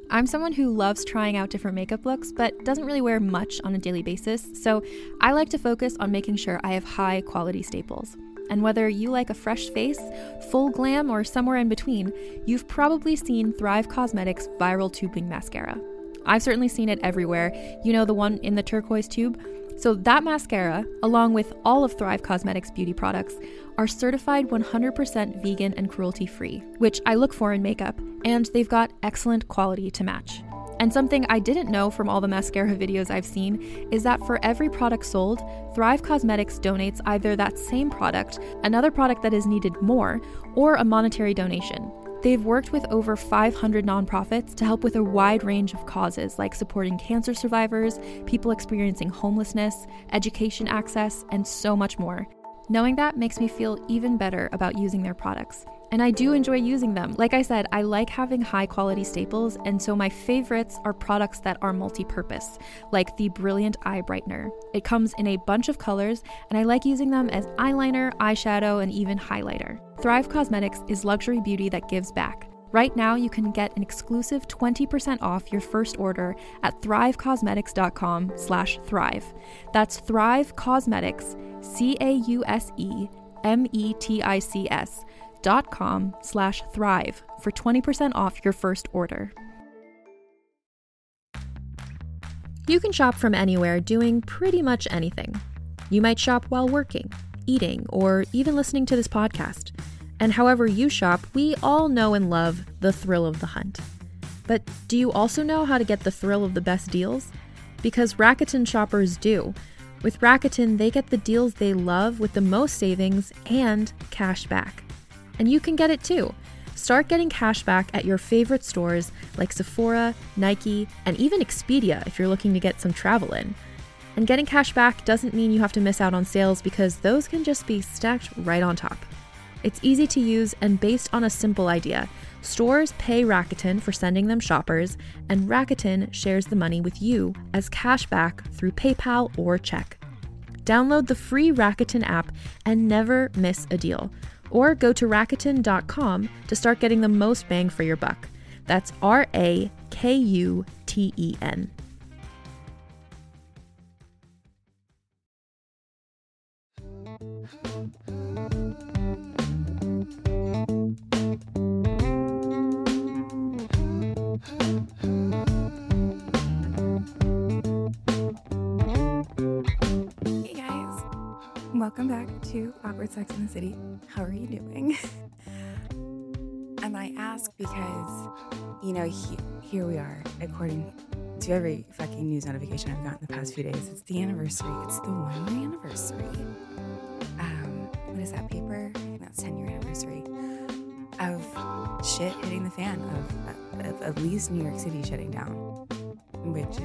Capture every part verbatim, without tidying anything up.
I'm someone who loves trying out different makeup looks, but doesn't really wear much on a daily basis, so I like to focus on making sure I have high quality staples. And whether you like a fresh face, full glam, or somewhere in between, you've probably seen Thrive Causemetics Viral Tubing Mascara. I've certainly seen it everywhere. You know, the one in the turquoise tube? So that mascara, along with all of Thrive Causemetics beauty products, are certified one hundred percent vegan and cruelty-free, which I look for in makeup, and they've got excellent quality to match. And something I didn't know from all the mascara videos I've seen is that for every product sold, Thrive Causemetics donates either that same product, another product that is needed more, or a monetary donation. They've worked with over five hundred nonprofits to help with a wide range of causes like supporting cancer survivors, people experiencing homelessness, education access, and so much more. Knowing that makes me feel even better about using their products. And I do enjoy using them. Like I said, I like having high quality staples, and so my favorites are products that are multi-purpose, like the Brilliant Eye Brightener. It comes in a bunch of colors, and I like using them as eyeliner, eyeshadow, and even highlighter. Thrive Causemetics is luxury beauty that gives back. Right now, you can get an exclusive twenty percent off your first order at thrivecausemetics.com slash thrive. That's Thrive Causemetics, C A U S E M E T I C S dot com slash thrive for twenty percent off your first order. You can shop from anywhere doing pretty much anything. You might shop while working, eating, or even listening to this podcast. And however you shop, we all know and love the thrill of the hunt. But do you also know how to get the thrill of the best deals? Because Rakuten shoppers do. With Rakuten, they get the deals they love with the most savings and cash back. And you can get it too. Start getting cash back at your favorite stores like Sephora, Nike, and even Expedia if you're looking to get some travel in. And getting cash back doesn't mean you have to miss out on sales, because those can just be stacked right on top. It's easy to use and based on a simple idea. Stores pay Rakuten for sending them shoppers, and Rakuten shares the money with you as cash back through PayPal or check. Download the free Rakuten app and never miss a deal. Or go to Rakuten dot com to start getting the most bang for your buck. That's R A K U T E N. Welcome back to Awkward Sex in the City. How are you doing? And I ask because, you know, he, here we are, according to every fucking news notification I've gotten the past few days. It's the anniversary. It's the one-year anniversary. Um, what is that paper? I think that's ten-year anniversary of shit hitting the fan, of, of at least New York City shutting down, which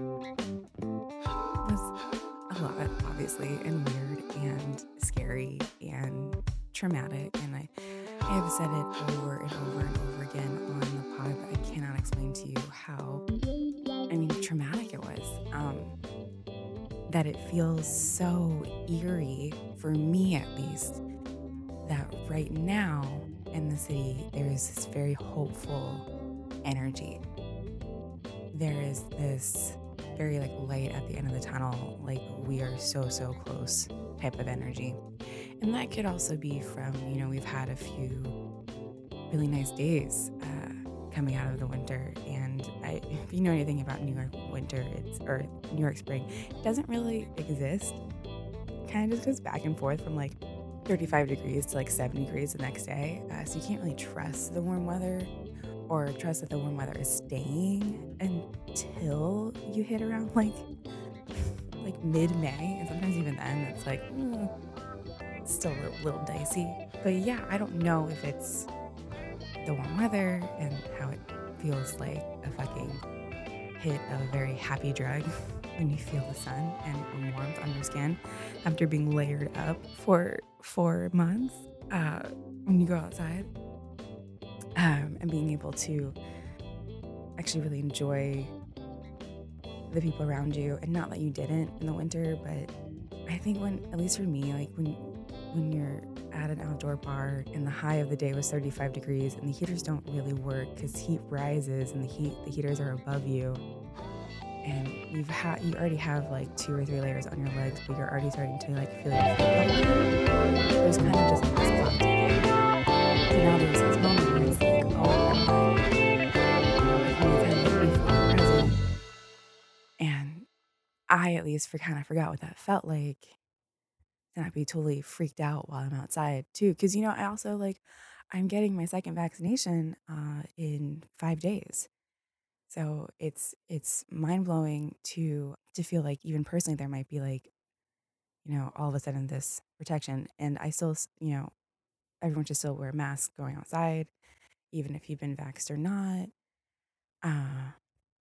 was a lot, obviously, and weird and scary and traumatic. And I, I have said it over and over and over again on the pod, but I cannot explain to you how, I mean, traumatic it was. Um, that it feels so eerie, for me at least, that right now in the city, there is this very hopeful energy. There is this very like light at the end of the tunnel, like we are so, so close type of energy. And that could also be from, you know, we've had a few really nice days uh, coming out of the winter. And I, if you know anything about New York winter, it's or New York spring, it doesn't really exist. It kind of just goes back and forth from like thirty-five degrees to like seventy degrees the next day. Uh, so you can't really trust the warm weather, or trust that the warm weather is staying until you hit around like like mid-May. And sometimes even then it's like, mm, it's still a little, little dicey. But yeah, I don't know if it's the warm weather and how it feels like a fucking hit of a very happy drug when you feel the sun and warmth on your skin after being layered up for four months uh, when you go outside. Um, and being able to actually really enjoy the people around you, and not that you didn't in the winter, but I think when, at least for me, like when when you're at an outdoor bar, and the high of the day was thirty-five degrees, and the heaters don't really work because heat rises and the heat the heaters are above you, and you've had you already have like two or three layers on your legs, but you're already starting to like feel your feet pumping. There's kind of just like this clock ticking. So now there's this moment where it's like, oh my god, like can you kind of make me feel present? And I at least for kind of forgot what that felt like. And I'd be totally freaked out while I'm outside too. Cause you know, I also like I'm getting my second vaccination uh in five days. So it's it's mind blowing to to feel like even personally there might be like, you know, all of a sudden this protection. And I still s- you know, everyone should still wear masks going outside, even if you've been vaxxed or not. Uh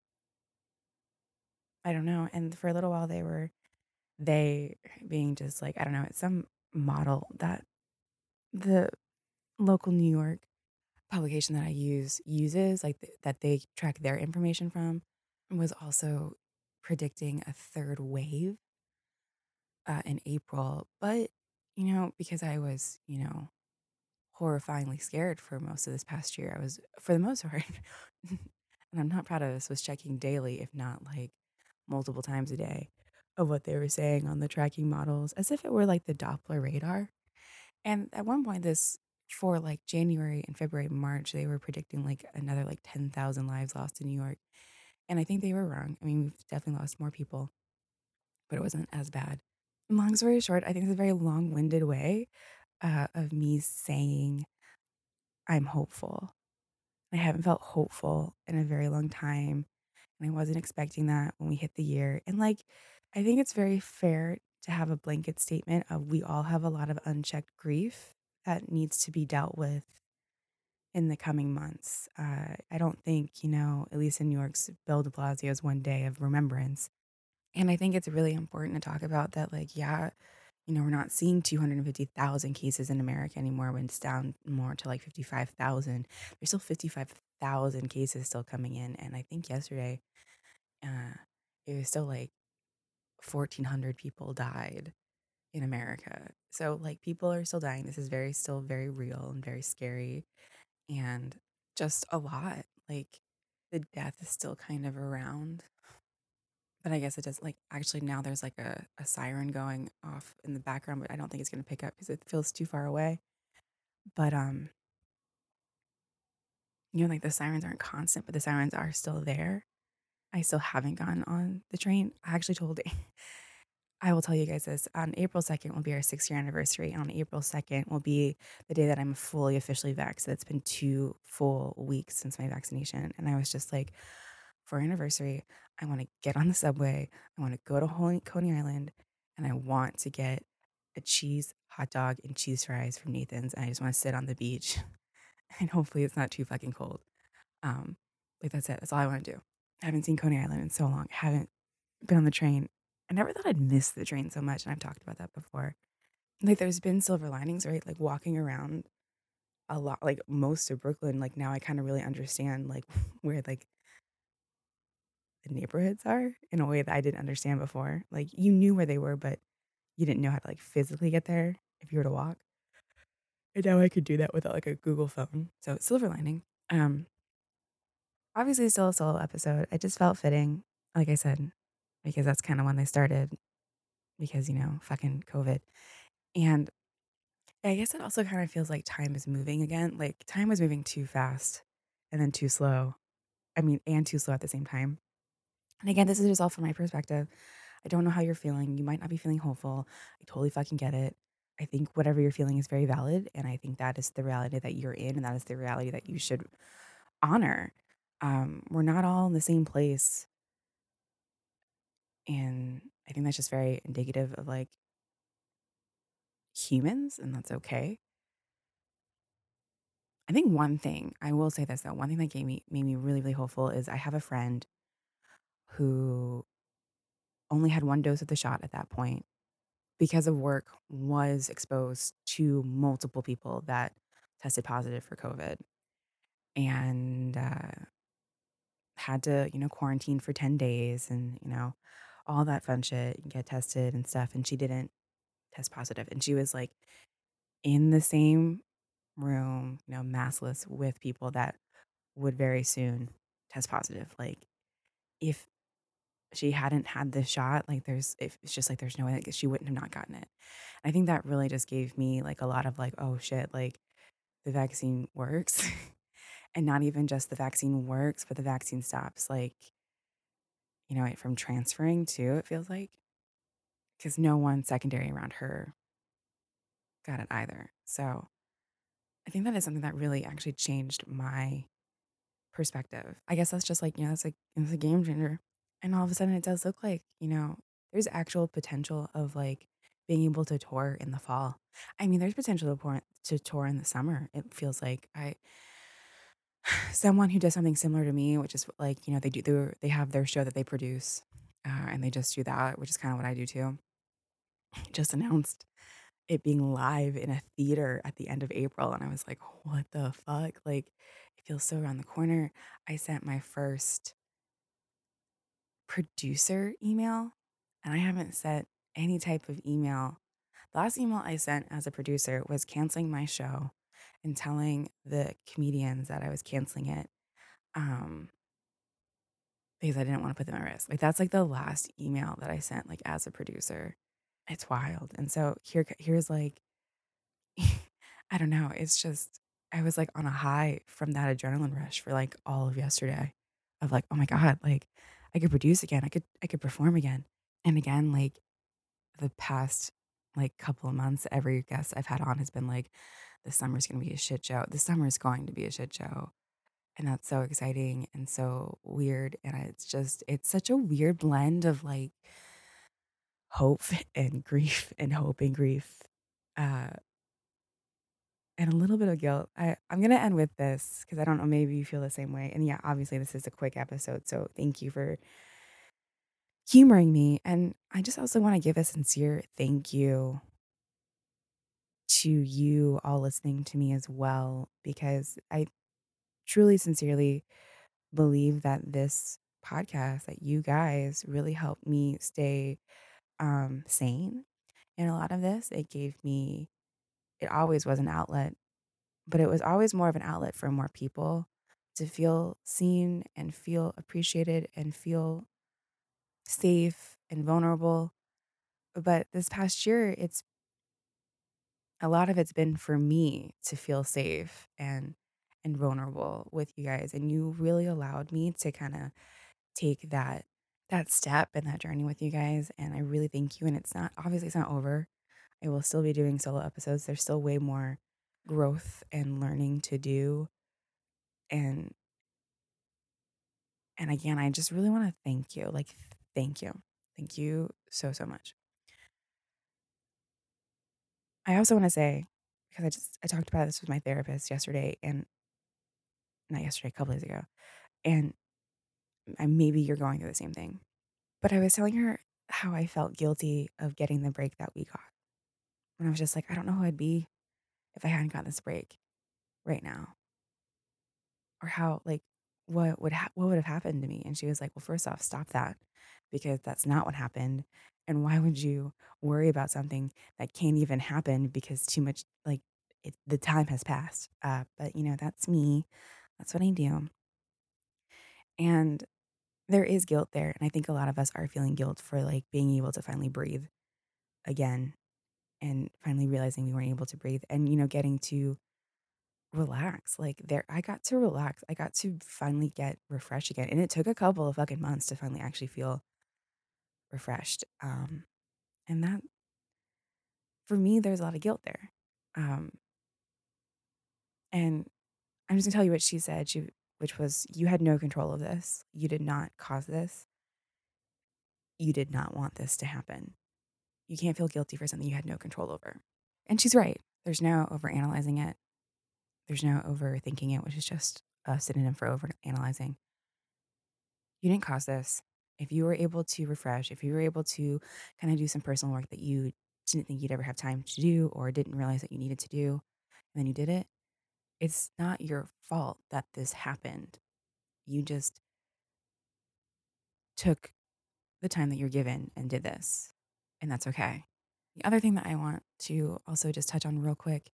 I don't know. And for a little while they were they being just like, I don't know, it's some model that the local New York publication that I use uses, like, th that they track their information from, was also predicting a third wave, uh, in April, but, you know, because I was, you know, horrifyingly scared for most of this past year, I was, for the most part, and I'm not proud of this, was checking daily, if not, like, multiple times a day, of what they were saying on the tracking models, as if it were like the Doppler radar. And at one point this for, like, January and February, March, they were predicting, like, another, like, ten thousand lives lost in New York, and I think they were wrong. I mean, we've definitely lost more people, but it wasn't as bad. Long story short, I think it's a very long-winded way, uh, of me saying I'm hopeful. I haven't felt hopeful in a very long time, and I wasn't expecting that when we hit the year, and, like, I think it's very fair to have a blanket statement of we all have a lot of unchecked grief that needs to be dealt with in the coming months. Uh, I don't think, you know, at least in New York's Bill de Blasio's one day of remembrance. And I think it's really important to talk about that, like, yeah, you know, we're not seeing two hundred fifty thousand cases in America anymore when it's down more to like fifty-five thousand. There's still fifty-five thousand cases still coming in. And I think yesterday, uh, it was still like fourteen hundred people died in America. So, like, people are still dying. This is very, still very real and very scary. And just a lot. Like, the death is still kind of around, but I guess it does like actually now there's like a, a siren going off in the background, but I don't think it's gonna pick up because it feels too far away. But um, you know, like the sirens aren't constant, but the sirens are still there. I still haven't gotten on the train. I actually told I will tell you guys this. On April second will be our six year anniversary. And on April second will be the day that I'm fully officially vaxxed. So it's been two full weeks since my vaccination. And I was just like, for our anniversary, I want to get on the subway. I want to go to Hol- Coney Island and I want to get a cheese hot dog and cheese fries from Nathan's. And I just want to sit on the beach. And hopefully it's not too fucking cold. Um, like that's it. That's all I want to do. I haven't seen Coney Island in so long. I haven't been on the train. I never thought I'd miss the train so much, and I've talked about that before. Like, there's been silver linings, right? Like, walking around a lot, like, most of Brooklyn, like, now I kinda really understand, like, where, like, the neighborhoods are in a way that I didn't understand before. Like, you knew where they were, but you didn't know how to, like, physically get there if you were to walk. And now I could do that without, like, a Google phone. So, silver lining. Um, obviously still a solo episode. It just felt fitting, like I said, because that's kinda when they started because, you know, fucking COVID. And I guess it also kind of feels like time is moving again. Like time was moving too fast and then too slow. I mean, and too slow at the same time. And again, this is just all from my perspective. I don't know how you're feeling. You might not be feeling hopeful. I totally fucking get it. I think whatever you're feeling is very valid. And I think that is the reality that you're in. And that is the reality that you should honor. Um, we're not all in the same place. And I think that's just very indicative of like humans. And that's okay. I think one thing I will say this though, one thing that gave me made me really, really hopeful is I have a friend who only had one dose of the shot at that point because of work was exposed to multiple people that tested positive for COVID and uh, had to, you know, quarantine for ten days and, you know, all that fun shit, get tested and stuff. And she didn't test positive. And she was like, in the same room, you know, maskless with people that would very soon test positive. Like, if she hadn't had this shot, like, there's if it's just like there's no way that she wouldn't have not gotten it. I think that really just gave me, like, a lot of, like, "Oh, shit," like, the vaccine works, and not even just the vaccine works, but the vaccine stops, like, you know, it from transferring too, it feels like, because no one secondary around her got it either. So, I think that is something that really actually changed my perspective. I guess that's just like, you know, it's like it's a game changer. And all of a sudden it does look like, you know, there's actual potential of like being able to tour in the fall. I mean, there's potential to tour, to tour in the summer. It feels like I someone who does something similar to me, which is like, you know, they do their, they have their show that they produce, uh, and they just do that, which is kind of what I do too. Just announced it being live in a theater at the end of April, and I was like, "What the fuck?" Like, it feels so around the corner. I sent my first producer email, and I haven't sent any type of email. The last email I sent as a producer was canceling my show and telling the comedians that I was canceling it, um, because I didn't wanna put them at risk. Like, that's, like, the last email that I sent, like, as a producer. It's wild, and so here c here's, like I don't know, it's just I was, like, on a high from that adrenaline rush for, like, all of yesterday of, like, "Oh my god," like, I could produce again, I could I could perform again, and again, like, the past, like, couple of months, every guest I've had on has been like, "The summer's gonna be a shit show. The summer is going to be a shit show," and that's so exciting and so weird, and it's just it's such a weird blend of, like, hope and grief and hope and grief, uh and a little bit of guilt. I I'm gonna end with this because I don't know, maybe you feel the same way. And yeah, obviously this is a quick episode, so thank you for humoring me. And I just also want to give a sincere thank you to you all listening to me as well, because I truly, sincerely believe that this podcast, that you guys really helped me stay um, sane in a lot of this. It gave me, it always was an outlet, but it was always more of an outlet for more people to feel seen and feel appreciated and feel safe and vulnerable. But this past year, it's a lot of it's been for me to feel safe and and vulnerable with you guys, and you really allowed me to kind of take that that step and that journey with you guys, and I really thank you. And it's not, obviously it's not over. I will still be doing solo episodes. There's still way more growth and learning to do, and And again, I just really want to thank you. Like, thank you. Thank you so, so much. I also want to say, because I just, I talked about this with my therapist yesterday, and not yesterday, a couple days ago, and I, maybe you're going through the same thing. But I was telling her how I felt guilty of getting the break that we got. And I was just like, I don't know who I'd be if I hadn't gotten this break right now. Or how, like, what would ha- what would have happened to me? And she was like, well, first off, stop that, because that's not what happened. And why would you worry about something that can't even happen because too much, like, it, the time has passed. Uh, but you know, that's me. That's what I do. And there is guilt there, and I think a lot of us are feeling guilt for like being able to finally breathe again, and finally realizing we weren't able to breathe, and you know, getting to relax. Like, there I got to relax. I got to finally get refreshed again, and it took a couple of fucking months to finally actually feel refreshed. Um, and that, for me, there's a lot of guilt there. Um, and I'm just gonna tell you what she said. She, which was, "You had no control of this. You did not cause this. You did not want this to happen. You can't feel guilty for something you had no control over." And she's right. There's no overanalyzing it. There's no overthinking it, which is just a synonym for overanalyzing. You didn't cause this. If you were able to refresh, if you were able to kind of do some personal work that you didn't think you'd ever have time to do or didn't realize that you needed to do, and then you did it, it's not your fault that this happened. You just took the time that you're given and did this. And that's okay. The other thing that I want to also just touch on real quick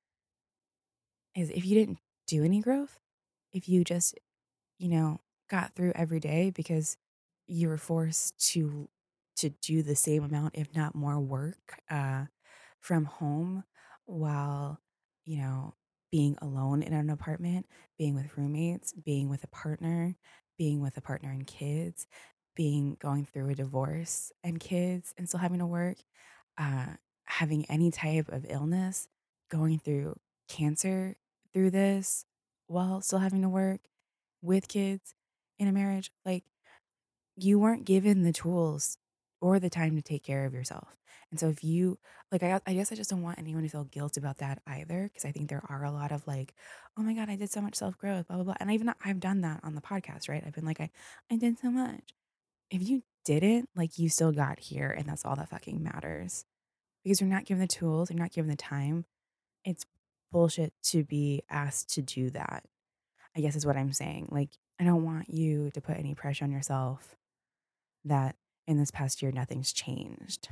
is if you didn't do any growth, if you just, you know, got through every day because you were forced to to do the same amount, if not more work, uh, from home while, you know, being alone in an apartment, being with roommates, being with a partner, being with a partner and kids, being going through a divorce and kids and still having to work, uh, having any type of illness, going through cancer through this while still having to work with kids in a marriage, like you weren't given the tools or the time to take care of yourself. And so if you like I I guess I just don't want anyone to feel guilt about that either because I think there are a lot of like, "Oh my god, I did so much self-growth, blah blah blah." And I even I've done that on the podcast, right? I've been like, "I I did so much." If you didn't, like you still got here and that's all that fucking matters. Because you're not given the tools, you're not given the time. It's bullshit to be asked to do that. I guess is what I'm saying. Like I don't want you to put any pressure on yourself that in this past year nothing's changed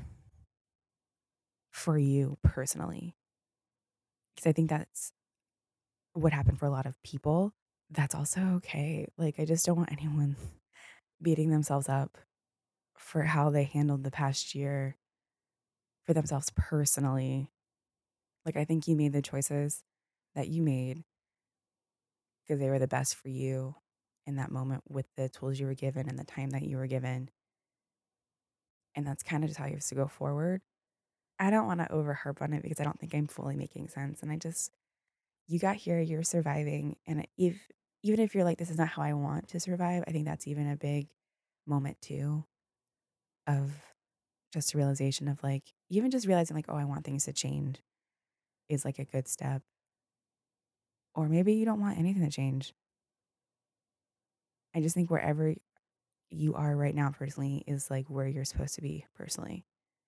for you personally. Because I think that's what happened for a lot of people. That's also okay. Like, I just don't want anyone beating themselves up for how they handled the past year for themselves personally. Like, I think you made the choices that you made because they were the best for you in that moment with the tools you were given and the time that you were given. And that's kind of just how you have to go forward. I don't want to over harp on it because I don't think I'm fully making sense. And I just, you got here, you're surviving. And if, even if you're like, this is not how I want to survive, I think that's even a big moment too of just a realization of like, even just realizing like, oh, I want things to change is like a good step. Or maybe you don't want anything to change. I just think wherever you are right now personally is like where you're supposed to be personally.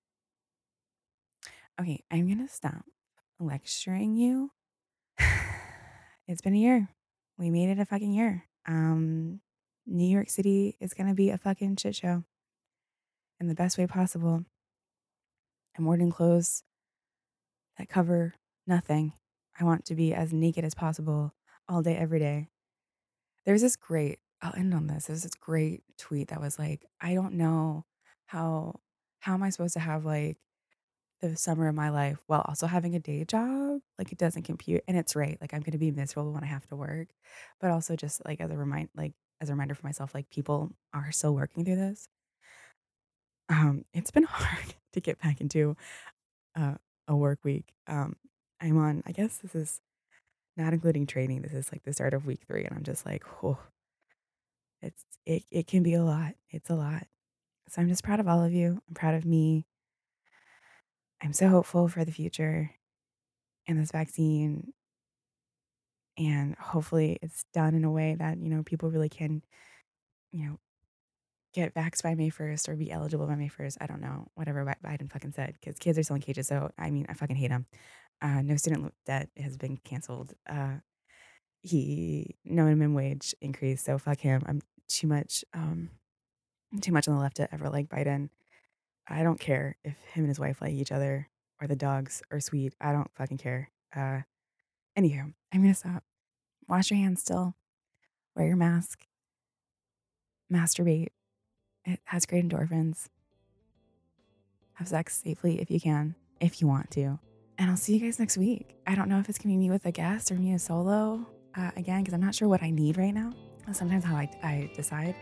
Okay, I'm going to stop lecturing you. It's been a year. We made it a fucking year. Um, New York City is going to be a fucking shit show in the best way possible. I'm ordering clothes that cover nothing. I want to be as naked as possible all day, every day. There's this great, I'll end on this. There's this great tweet that was like, I don't know how, how am I supposed to have like the summer of my life while also having a day job? Like it doesn't compute. And it's right. Like I'm going to be miserable when I have to work, but also just like as a remind, like as a reminder for myself, like people are still working through this. Um, it's been hard to get back into uh, a work week. Um, I'm on, I guess this is not including training. This is like the start of week three. And I'm just like, oh, it's, it, it can be a lot. It's a lot. So I'm just proud of all of you. I'm proud of me. I'm so hopeful for the future and this vaccine. And hopefully it's done in a way that, you know, people really can, you know, get vaxxed by May first or be eligible by May first. I don't know, whatever Biden fucking said, because kids are still in cages. So, I mean, I fucking hate him. Uh, no student debt has been canceled. Uh, he, no minimum wage increase. So fuck him. I'm too much, um, too much on the left to ever like Biden. I don't care if him and his wife like each other or the dogs are sweet. I don't fucking care. Uh, anywho, I'm going to stop. Wash your hands still. Wear your mask. Masturbate. It has great endorphins. Have sex safely if you can, if you want to. And I'll see you guys next week. I don't know if it's going to be me with a guest or me a solo uh, again, because I'm not sure what I need right now. That's sometimes how I, I decide.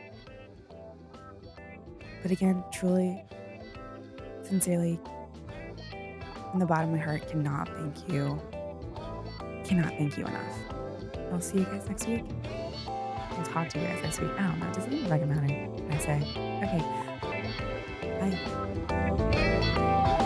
But again, truly, sincerely, from the bottom of my heart, cannot thank you. Cannot thank you enough. I'll see you guys next week. I'll talk to you guys next week. I don't know. Does it even fucking matter what I say? Okay. Bye.